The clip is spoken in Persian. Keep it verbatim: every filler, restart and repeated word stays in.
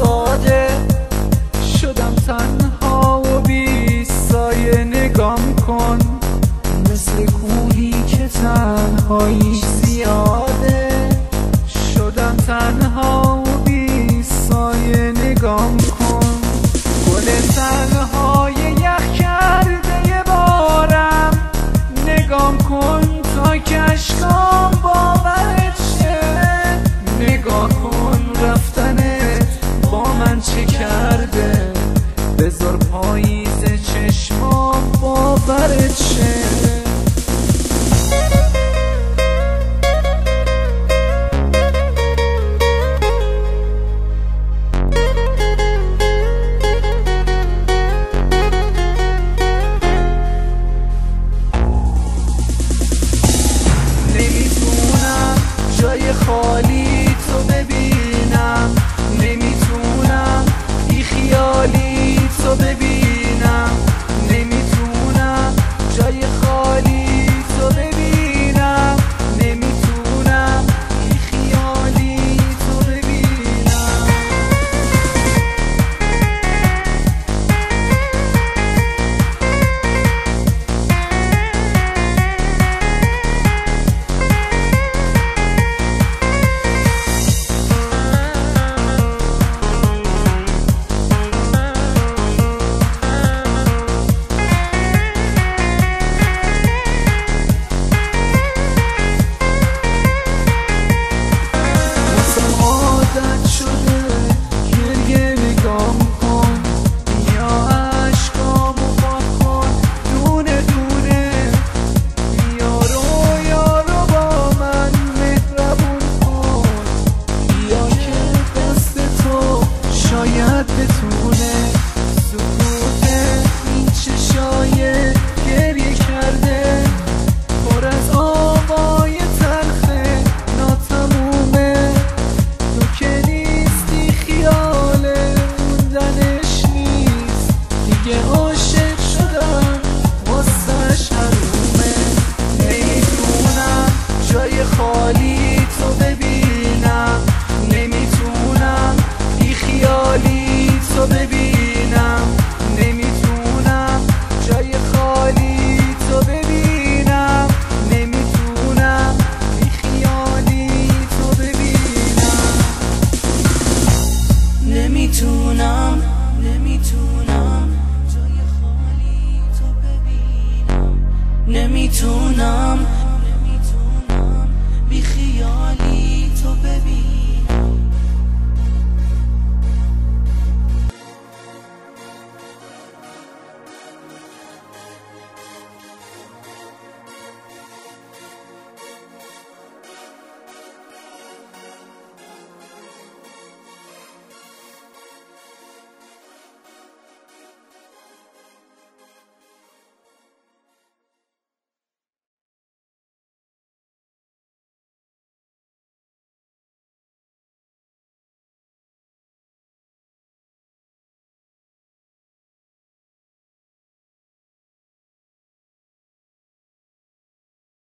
ساده شدم تنها و بی سایه. نگام کن مثل کوهی که تنهایی زیاده شدم تنها و بی سایه. نگام کن گل تنهای یخ کرده بارم. نگام کن تا کشکام باورت شه. نگاه کن رفتنت با من چه کرده. بذار پاییز چشمام باورت شه. جای خالی تو ببینم، نمیتونم بی خیالی تو ببینم. نمیتونم جای خالی تو ببینم، نمیتونم بی خیالی تو ببینم. شاید بتونه سکوت این چشای گریه کرده پر از آوای تلخه ناتمومه. تو که نیستی خیال موندنش نیست دیگه. عاشق شدم واسش حرومه. نمیتونم جای خالی تو ببینم، نمیتونم بی خیالی تو ببینم.